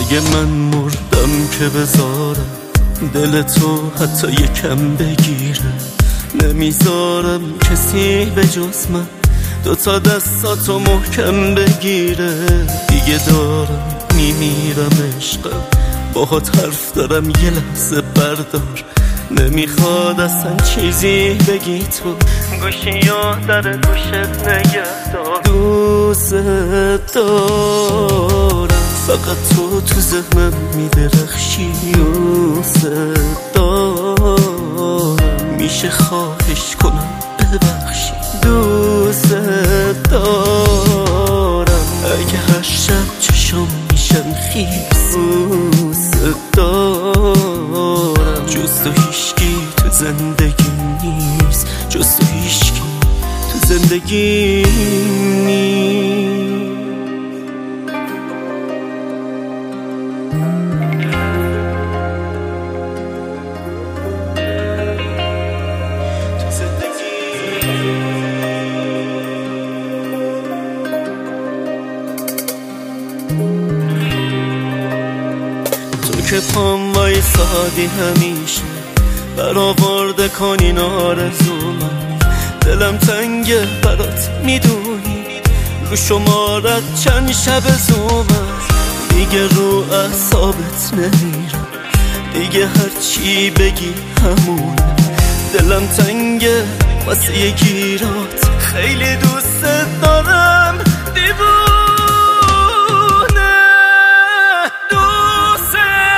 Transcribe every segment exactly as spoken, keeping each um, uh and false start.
دیگه من مردم که بذارم دل تو حتی یکم بگیره. نمیذارم کسی به جز من دوتا دستاتو محکم بگیره. دیگه دارم میمیرم عشقم، باهات حرف دارم یه لحظه بردار. نمیخواد اصلا چیزی بگی تو، گوشی یا در گوشت نگه دار. دوست دارم فقط تو تو ذهنم میدرخشی. دوست دارم میشه خواهش کنم ببخشی. دوست دارم اگه هر شب چشم میشن خیس. دوست دارم جز تو هیشکی تو زندگی نیست. جز تو هیشکی تو زندگی نیست. تو که پام وایسادی همیشه برآورده کنین آرزومم. دلم تنگه برات میدونی، رو شمارت چند شب زومم. دیگه رو اعصابت نمیرم، دیگه هرچی بگی همونه. دلم تنگه واسه یه گیرات، خیلی دوست دارم دیوونه. دوست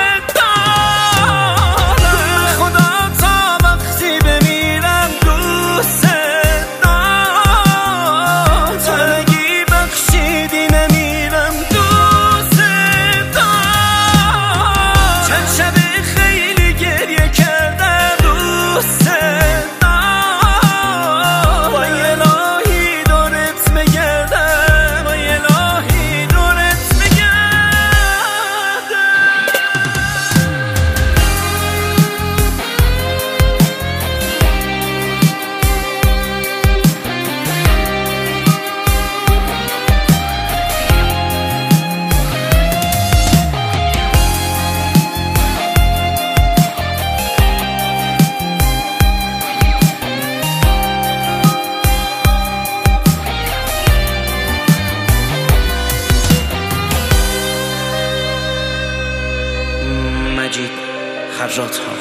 دارم خدا تا وقتی بمیرم. دوست دارم تا نگی بخشیدی نمیرم. دوست دارم چند شب خیلی گریه کردم. دوست مجید خراط ها.